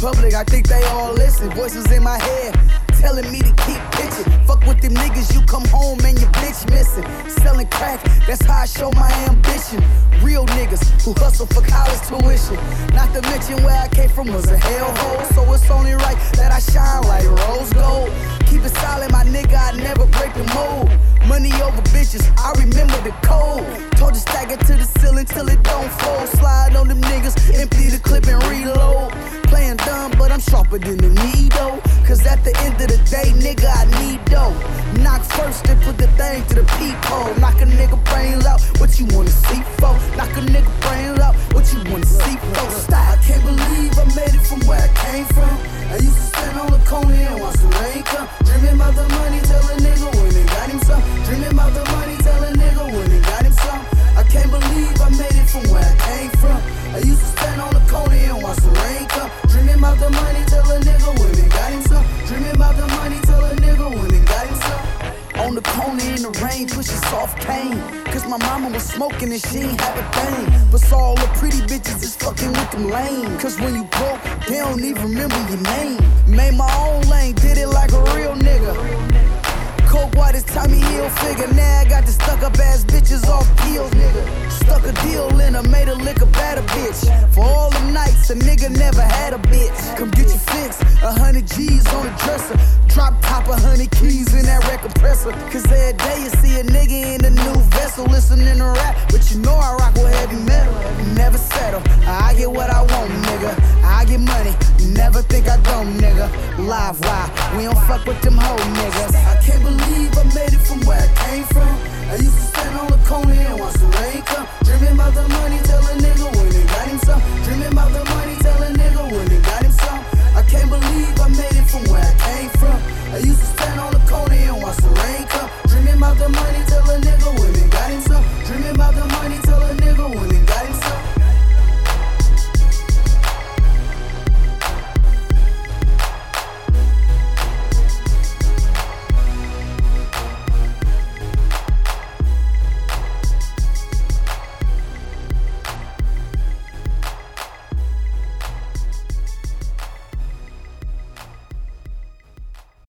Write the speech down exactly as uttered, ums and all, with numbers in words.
public, I think they all listen. Voices in my head telling me to keep pitching. Fuck with them niggas, you come home and your bitch missing. Selling crack, that's how I show my ambition. Real niggas who hustle for college tuition. Not to mention where I came from was a hellhole. So it's only right that I shine like rose gold. Keep it solid, my nigga, I never break the mold. Money over bitches, I remember the code. Told you stack it to the ceiling till it don't fold. Slide on them niggas, empty the clip and reload. Playing dumb, but I'm sharper than the needle. Cause at the end of the day, nigga, I need dough. Knock first and put the thing to the peephole. Knock a nigga brains out, what you wanna see for? Knock a nigga brains out, what you wanna see for? Stop. I can't believe I made it from where I came from. I used to stand on the corner and watch the rain come. Dreaming about the money, tell a nigga when they got him some. Dreaming about the money, tell a nigga when they got him some. I can't believe I made it from where I came from. I used to stand on the corner and watch the rain come. Dreaming about the money, tell a nigga when they got him some. Dreaming about the money, tell a nigga when they got him some. On the corner in the rain, pushing soft cane. Cause my mama was smoking and she ain't have a thing. But saw all the pretty bitches is fucking with them lame. Cause when you broke, they don't even remember your name. Made my own lane, did it like a real nigga. Coke white is Tommy Hilfiger. Now I got the stuck up ass bitches off peels, nigga. Stuck a deal in her, made her lick a better bitch. For all the nights, a nigga never had a bitch. Come get your fix, a hundred G's on the dresser. Drop top, a hundred keys in that record presser. Cause every day you see a nigga in a new vessel listening to rap. But you know I rock with heavy metal. Never settle, I get what I want, nigga. I get money, never think I don't, nigga. Live wire, we don't fuck with them hoe niggas. I can't believe I made it from where I came from. I used to stand on the corner and watch the rain come. Dreaming about the money, tell a nigga when they got him some. Dreaming about the money, tell a nigga when they got him some. I can't believe I made it from where I came from. I used to stand on the corner and watch the rain come. Dreaming about the money,